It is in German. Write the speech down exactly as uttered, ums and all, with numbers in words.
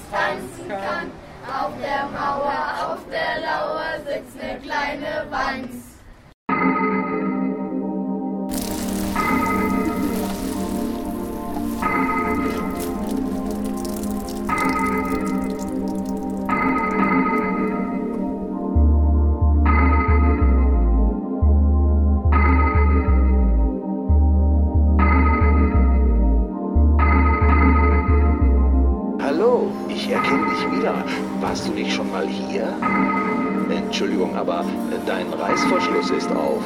tanzen kann. Auf der Mauer, auf der Lauer sitzt eine kleine Wanz. Hallo, ich erkenne dich wieder. Warst du nicht schon mal hier? Entschuldigung, aber dein Reißverschluss ist auf.